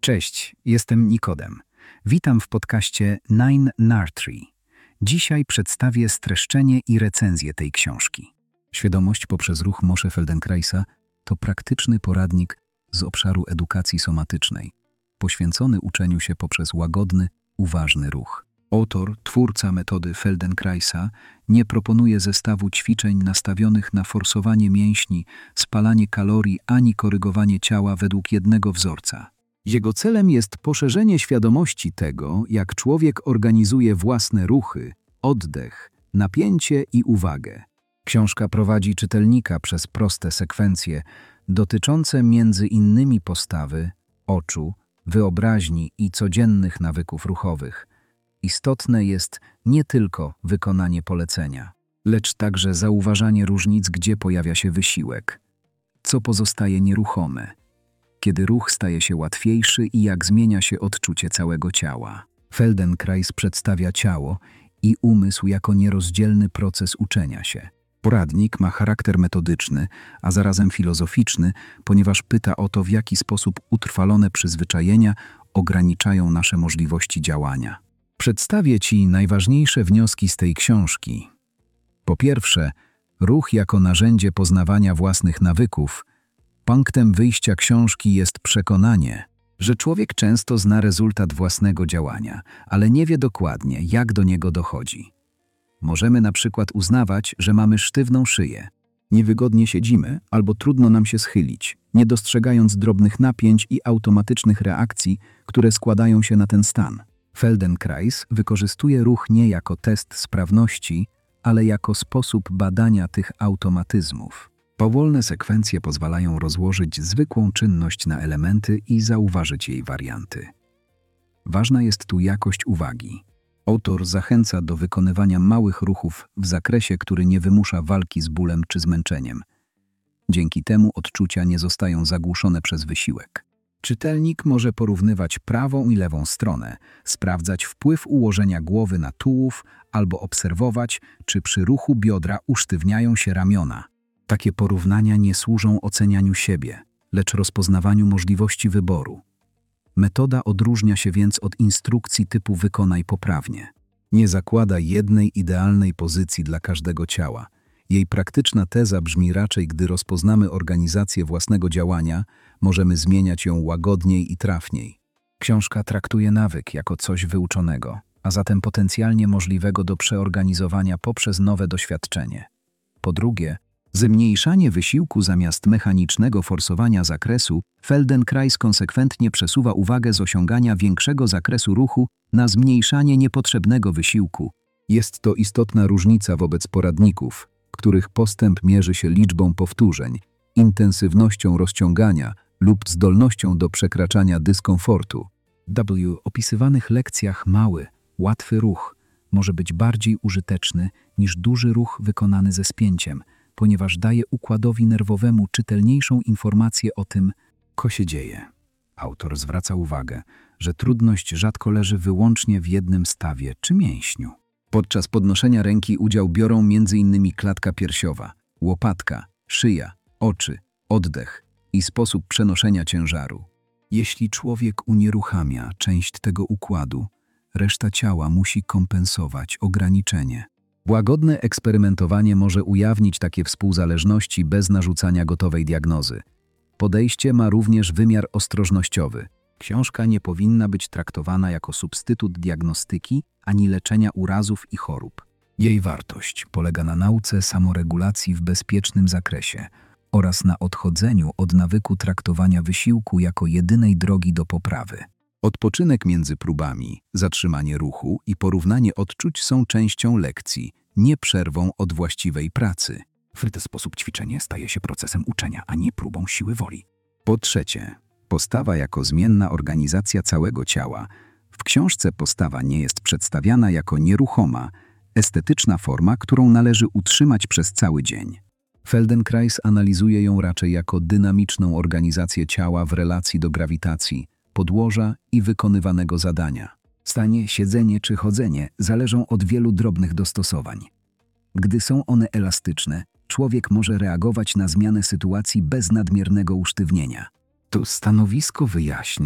Cześć, jestem Nikodem. Witam w podcaście Nine Nartree. Dzisiaj przedstawię streszczenie i recenzję tej książki. Świadomość poprzez ruch Moshe Feldenkraisa to praktyczny poradnik z obszaru edukacji somatycznej, poświęcony uczeniu się poprzez łagodny, uważny ruch. Autor, twórca metody Feldenkraisa, nie proponuje zestawu ćwiczeń nastawionych na forsowanie mięśni, spalanie kalorii ani korygowanie ciała według jednego wzorca. Jego celem jest poszerzenie świadomości tego, jak człowiek organizuje własne ruchy, oddech, napięcie i uwagę. Książka prowadzi czytelnika przez proste sekwencje dotyczące między innymi postawy, oczu, wyobraźni i codziennych nawyków ruchowych. Istotne jest nie tylko wykonanie polecenia, lecz także zauważanie różnic, gdzie pojawia się wysiłek, co pozostaje nieruchome, kiedy ruch staje się łatwiejszy i jak zmienia się odczucie całego ciała. Feldenkrais przedstawia ciało i umysł jako nierozdzielny proces uczenia się. Poradnik ma charakter metodyczny, a zarazem filozoficzny, ponieważ pyta o to, w jaki sposób utrwalone przyzwyczajenia ograniczają nasze możliwości działania. Przedstawię Ci najważniejsze wnioski z tej książki. Po pierwsze, ruch jako narzędzie poznawania własnych nawyków. Punktem wyjścia książki jest przekonanie, że człowiek często zna rezultat własnego działania, ale nie wie dokładnie, jak do niego dochodzi. Możemy na przykład uznawać, że mamy sztywną szyję, niewygodnie siedzimy albo trudno nam się schylić, nie dostrzegając drobnych napięć i automatycznych reakcji, które składają się na ten stan. Feldenkrais wykorzystuje ruch nie jako test sprawności, ale jako sposób badania tych automatyzmów. Powolne sekwencje pozwalają rozłożyć zwykłą czynność na elementy i zauważyć jej warianty. Ważna jest tu jakość uwagi. Autor zachęca do wykonywania małych ruchów w zakresie, który nie wymusza walki z bólem czy zmęczeniem. Dzięki temu odczucia nie zostają zagłuszone przez wysiłek. Czytelnik może porównywać prawą i lewą stronę, sprawdzać wpływ ułożenia głowy na tułów albo obserwować, czy przy ruchu biodra usztywniają się ramiona. Takie porównania nie służą ocenianiu siebie, lecz rozpoznawaniu możliwości wyboru. Metoda odróżnia się więc od instrukcji typu wykonaj poprawnie. Nie zakłada jednej idealnej pozycji dla każdego ciała. Jej praktyczna teza brzmi raczej: gdy rozpoznamy organizację własnego działania, możemy zmieniać ją łagodniej i trafniej. Książka traktuje nawyk jako coś wyuczonego, a zatem potencjalnie możliwego do przeorganizowania poprzez nowe doświadczenie. Po drugie, zmniejszanie wysiłku zamiast mechanicznego forsowania zakresu. Feldenkrais konsekwentnie przesuwa uwagę z osiągania większego zakresu ruchu na zmniejszanie niepotrzebnego wysiłku. Jest to istotna różnica wobec poradników, których postęp mierzy się liczbą powtórzeń, intensywnością rozciągania lub zdolnością do przekraczania dyskomfortu. W opisywanych lekcjach mały, łatwy ruch może być bardziej użyteczny niż duży ruch wykonany ze spięciem, ponieważ daje układowi nerwowemu czytelniejszą informację o tym, co się dzieje. Autor zwraca uwagę, że trudność rzadko leży wyłącznie w jednym stawie czy mięśniu. Podczas podnoszenia ręki udział biorą m.in. klatka piersiowa, łopatka, szyja, oczy, oddech i sposób przenoszenia ciężaru. Jeśli człowiek unieruchamia część tego układu, reszta ciała musi kompensować ograniczenie. Łagodne eksperymentowanie może ujawnić takie współzależności bez narzucania gotowej diagnozy. Podejście ma również wymiar ostrożnościowy. Książka nie powinna być traktowana jako substytut diagnostyki ani leczenia urazów i chorób. Jej wartość polega na nauce samoregulacji w bezpiecznym zakresie oraz na odchodzeniu od nawyku traktowania wysiłku jako jedynej drogi do poprawy. Odpoczynek między próbami, zatrzymanie ruchu i porównanie odczuć są częścią lekcji, nie przerwą od właściwej pracy. W ten sposób ćwiczenie staje się procesem uczenia, a nie próbą siły woli. Po trzecie, postawa jako zmienna organizacja całego ciała. W książce postawa nie jest przedstawiana jako nieruchoma, estetyczna forma, którą należy utrzymać przez cały dzień. Feldenkrais analizuje ją raczej jako dynamiczną organizację ciała w relacji do grawitacji, podłoża i wykonywanego zadania. Stanie, siedzenie czy chodzenie zależą od wielu drobnych dostosowań. Gdy są one elastyczne, człowiek może reagować na zmianę sytuacji bez nadmiernego usztywnienia. To stanowisko wyjaśnia,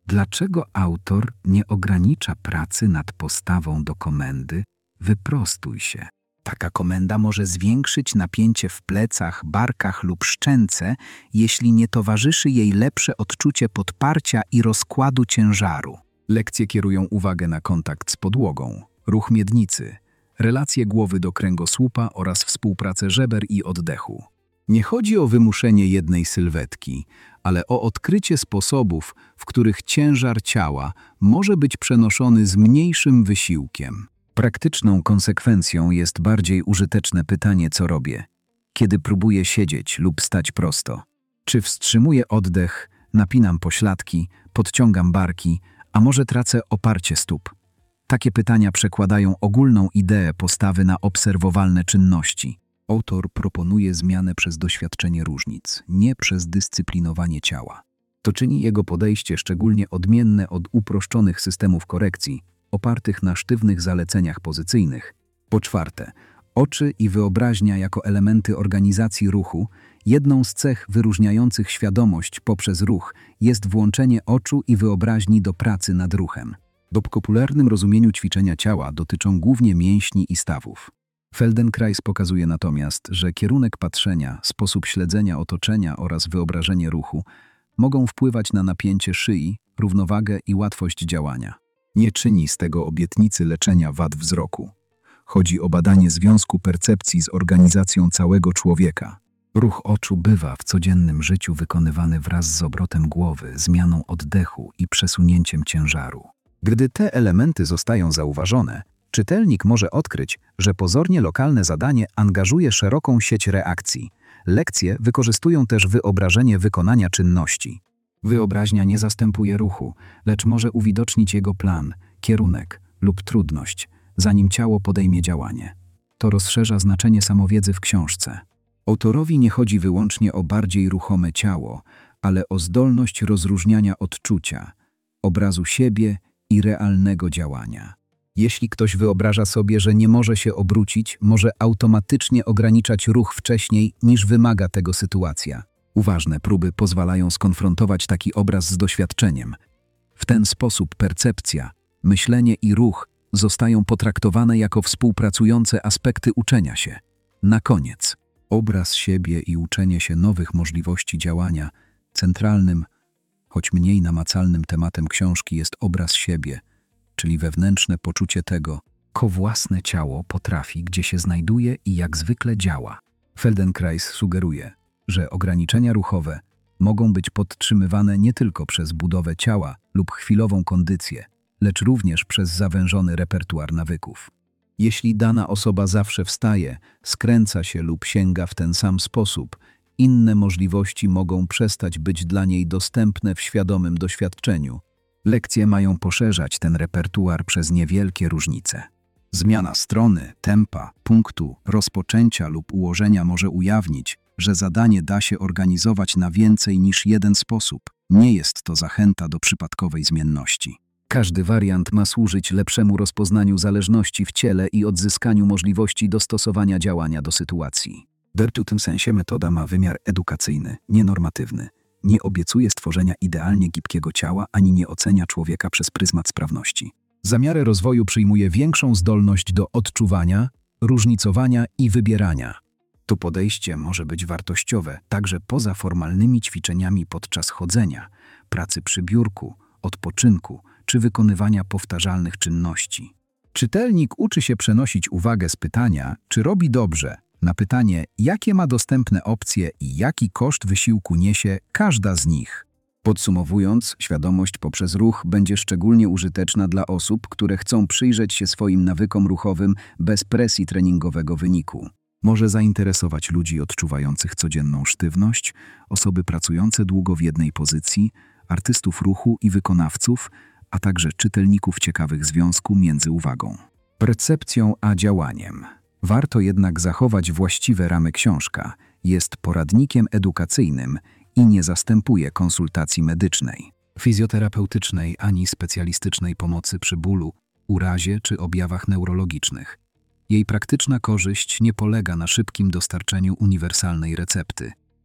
Dlaczego autor nie ogranicza pracy nad postawą do komendy „wyprostuj się”? Taka komenda może zwiększyć napięcie w plecach, barkach lub szczęce, jeśli nie towarzyszy jej lepsze odczucie podparcia i rozkładu ciężaru. Lekcje kierują uwagę na kontakt z podłogą, ruch miednicy, relacje głowy do kręgosłupa oraz współpracę żeber i oddechu. Nie chodzi o wymuszenie jednej sylwetki, ale o odkrycie sposobów, w których ciężar ciała może być przenoszony z mniejszym wysiłkiem. Praktyczną konsekwencją jest bardziej użyteczne pytanie, co robię, kiedy próbuję siedzieć lub stać prosto. Czy wstrzymuję oddech, napinam pośladki, podciągam barki, a może tracę oparcie stóp? Takie pytania przekładają ogólną ideę postawy na obserwowalne czynności. Autor proponuje zmianę przez doświadczenie różnic, nie przez dyscyplinowanie ciała. To czyni jego podejście szczególnie odmienne od uproszczonych systemów korekcji, opartych na sztywnych zaleceniach pozycyjnych. Po czwarte, oczy i wyobraźnia jako elementy organizacji ruchu. Jedną z cech wyróżniających świadomość poprzez ruch jest włączenie oczu i wyobraźni do pracy nad ruchem. W popularnym rozumieniu ćwiczenia ciała dotyczą głównie mięśni i stawów. Feldenkrais pokazuje natomiast, że kierunek patrzenia, sposób śledzenia otoczenia oraz wyobrażenie ruchu mogą wpływać na napięcie szyi, równowagę i łatwość działania. Nie czyni z tego obietnicy leczenia wad wzroku. Chodzi o badanie związku percepcji z organizacją całego człowieka. Ruch oczu bywa w codziennym życiu wykonywany wraz z obrotem głowy, zmianą oddechu i przesunięciem ciężaru. Gdy te elementy zostają zauważone, czytelnik może odkryć, że pozornie lokalne zadanie angażuje szeroką sieć reakcji. Lekcje wykorzystują też wyobrażenie wykonania czynności. Wyobraźnia nie zastępuje ruchu, lecz może uwidocznić jego plan, kierunek lub trudność, zanim ciało podejmie działanie. To rozszerza znaczenie samowiedzy w książce. Autorowi nie chodzi wyłącznie o bardziej ruchome ciało, ale o zdolność rozróżniania odczucia, obrazu siebie i realnego działania. Jeśli ktoś wyobraża sobie, że nie może się obrócić, może automatycznie ograniczać ruch wcześniej, niż wymaga tego sytuacja. Uważne próby pozwalają skonfrontować taki obraz z doświadczeniem. W ten sposób percepcja, myślenie i ruch zostają potraktowane jako współpracujące aspekty uczenia się. Na koniec, obraz siebie i uczenie się nowych możliwości działania. Centralnym, choć mniej namacalnym tematem książki jest obraz siebie, czyli wewnętrzne poczucie tego, co własne ciało potrafi, gdzie się znajduje i jak zwykle działa. Feldenkrais sugeruje, że ograniczenia ruchowe mogą być podtrzymywane nie tylko przez budowę ciała lub chwilową kondycję, lecz również przez zawężony repertuar nawyków. Jeśli dana osoba zawsze wstaje, skręca się lub sięga w ten sam sposób, inne możliwości mogą przestać być dla niej dostępne w świadomym doświadczeniu. Lekcje mają poszerzać ten repertuar przez niewielkie różnice. Zmiana strony, tempa, punktu, rozpoczęcia lub ułożenia może ujawnić, że zadanie da się organizować na więcej niż jeden sposób. Nie jest to zachęta do przypadkowej zmienności. Każdy wariant ma służyć lepszemu rozpoznaniu zależności w ciele i odzyskaniu możliwości dostosowania działania do sytuacji. W tym sensie metoda ma wymiar edukacyjny, nie normatywny. Nie obiecuje stworzenia idealnie gibkiego ciała, ani nie ocenia człowieka przez pryzmat sprawności. Za miarę rozwoju przyjmuje większą zdolność do odczuwania, różnicowania i wybierania. To podejście może być wartościowe także poza formalnymi ćwiczeniami podczas chodzenia, pracy przy biurku, odpoczynku czy wykonywania powtarzalnych czynności. Czytelnik uczy się przenosić uwagę z pytania, czy robi dobrze, na pytanie, jakie ma dostępne opcje i jaki koszt wysiłku niesie każda z nich. Podsumowując, świadomość poprzez ruch będzie szczególnie użyteczna dla osób, które chcą przyjrzeć się swoim nawykom ruchowym bez presji treningowego wyniku. Może zainteresować ludzi odczuwających codzienną sztywność, osoby pracujące długo w jednej pozycji, artystów ruchu i wykonawców, a także czytelników ciekawych związku między uwagą, percepcją a działaniem. Warto jednak zachować właściwe ramy. Książka jest poradnikiem edukacyjnym i nie zastępuje konsultacji medycznej, fizjoterapeutycznej ani specjalistycznej pomocy przy bólu, urazie czy objawach neurologicznych. Jej praktyczna korzyść nie polega na szybkim dostarczeniu uniwersalnej recepty.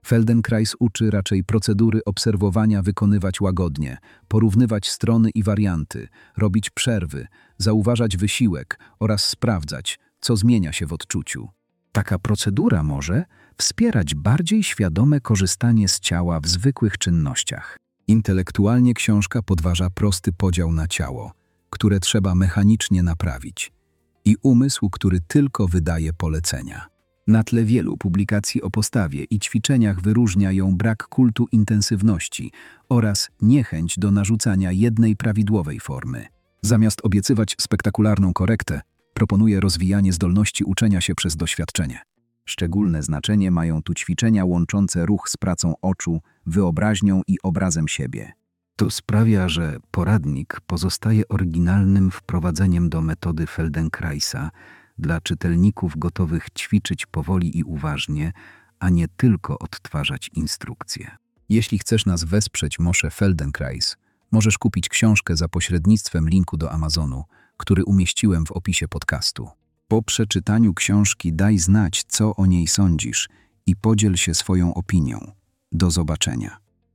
Feldenkrais uczy raczej procedury obserwowania wykonywać łagodnie, porównywać strony i warianty, robić przerwy, zauważać wysiłek oraz sprawdzać, co zmienia się w odczuciu. Taka procedura może wspierać bardziej świadome korzystanie z ciała w zwykłych czynnościach. Intelektualnie książka podważa prosty podział na ciało, które trzeba mechanicznie naprawić, i umysł, który tylko wydaje polecenia. Na tle wielu publikacji o postawie i ćwiczeniach wyróżnia ją brak kultu intensywności oraz niechęć do narzucania jednej prawidłowej formy. Zamiast obiecywać spektakularną korektę, proponuje rozwijanie zdolności uczenia się przez doświadczenie. Szczególne znaczenie mają tu ćwiczenia łączące ruch z pracą oczu, wyobraźnią i obrazem siebie. To sprawia, że poradnik pozostaje oryginalnym wprowadzeniem do metody Feldenkraisa dla czytelników gotowych ćwiczyć powoli i uważnie, a nie tylko odtwarzać instrukcje. Jeśli chcesz nas wesprzeć Moshe Feldenkrais, możesz kupić książkę za pośrednictwem linku do Amazonu, który umieściłem w opisie podcastu. Po przeczytaniu książki daj znać, co o niej sądzisz i podziel się swoją opinią. Do zobaczenia.